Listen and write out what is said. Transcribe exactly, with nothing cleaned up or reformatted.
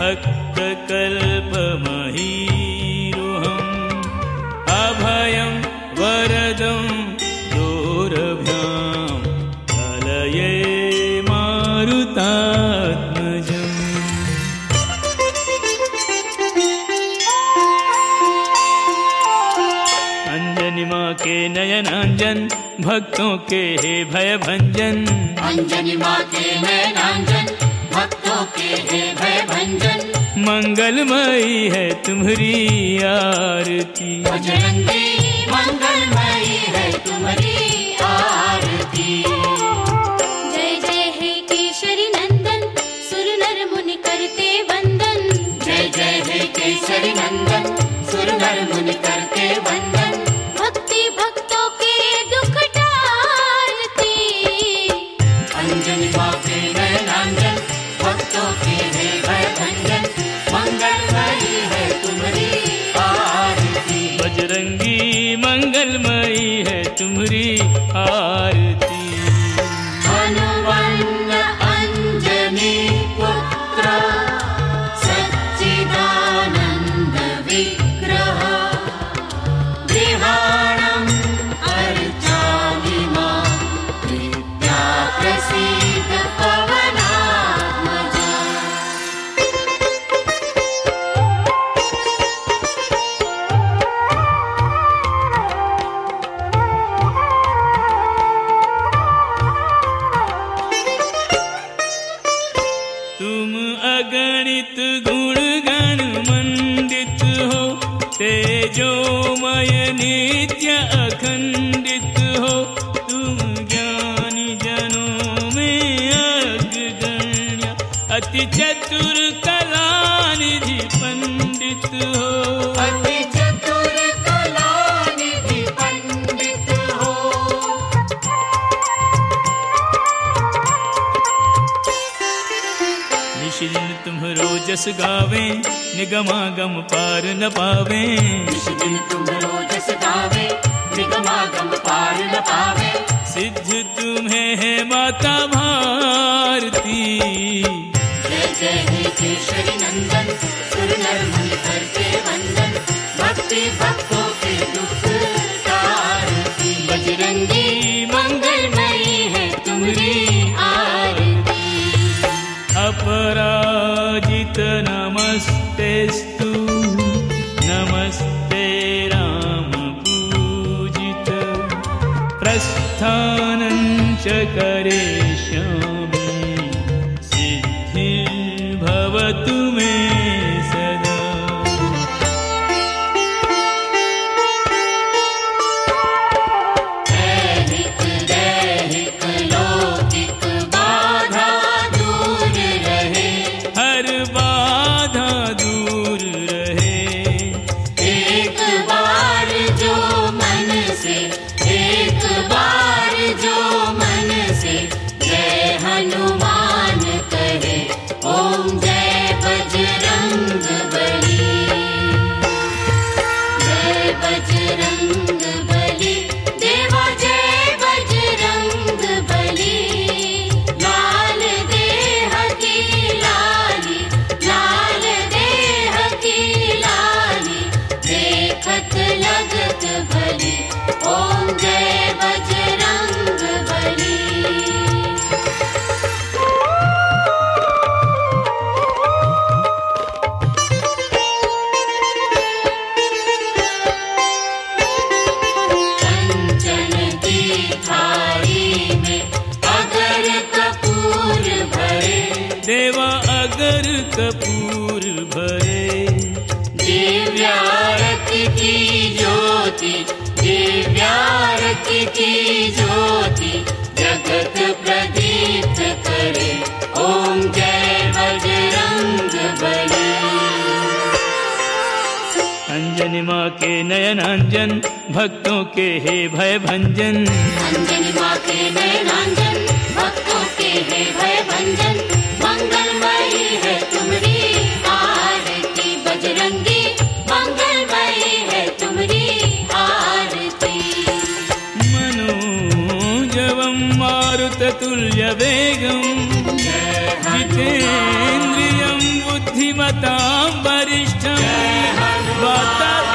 भक्तकल्पमहीरुहम् अभयं वरदं दोरभ्यां कलये मारुतात्मजम्। अंजनी माँ के नयनांजन भक्तों के हे भय भंजन। अंजनी माँ के नयनांजन भक्तों के हे भय भंजन। मंगलमयी है तुम्हारी आरती। बजरंगी मंगलमयी है तुम्हारी आरती। जय जय हे केशरी नंदन सुर नर मुनि करते वंदन। जय जय हे केशरी नंदन सुर नर मुनि करते वंदन। भक्ति भक्तों के दुख टारती। अंजनी माँ के नयनांजन भक्तों के हे भय भंजन। मंगलमयी है तुम्हारी आरती। बजरंगी मंगलमयी है तुम्हारी आरती। हनुमंत अंजनी पुत्र सच्चिदानंद विग्रह। गृहाणं अर्चामि मां प्रीत्या प्रसीद पवनात्मजा। तुम अगणित गुण गण मंडित हो। तेजोमय नित्य अखंडित हो। तुम ज्ञानी जनों में अग्रगण्य अति चतुर कलानिधि पंडित हो। अति चतुर कलानिधि पंडित हो। निश दिन तुम्हरो जस गावे निगमागम पार न पावे। निश दिन तुम्हरो जस गावे निगमागम पार न पावे। सिद्ध तुम्हें है माता भारती। जय जय हे केशरी नंदन सुर नर मुनि करते वंदन। भक्ति भक्तों के दुख टारती। बजरंगी मंगलमयी है तुम्हारी आरती। अपराजित नमस्तेस्तु नमस्ते राम पूजित। प्रस्थानं च करिष्यामि सिद्धिर्भवतु मे सदा। दैहिक दैहिक लौकिक बाधा दूर रहे। हर बाधा दूर रहे। एक बार जो मन से एक बार जो मन से जय हनुमान कहे। ओम जय बजरंग बली। जय बजरंग बली देवा जय बजरंग बली। लाल देह की लाली लाल देह की लाली देखत लगत भली। ओम जय बजरंग बली। कंचन की थाली में अगर कपूर भरे। देवा अगर कपूर भरे। दिव्यारती की ज्योति दिव्यारती की ज्योति जगत प्रदीप्त करे। ओम जय बजरंग बली। अंजनी माँ के नयनांजन भक्तों के हे भय भंजन। अंजनी माँ के नयनांजन भक्तों के हे भय भंजन। मंगलमयी है तुम्हारी आरती। बजरंगी मंगलमयी है तुम्हारी आरती। मनोजवं मारुततुल्यवेगं जितेन्द्रियं बुद्धि बुद्धिमतां वरिष्ठं वाता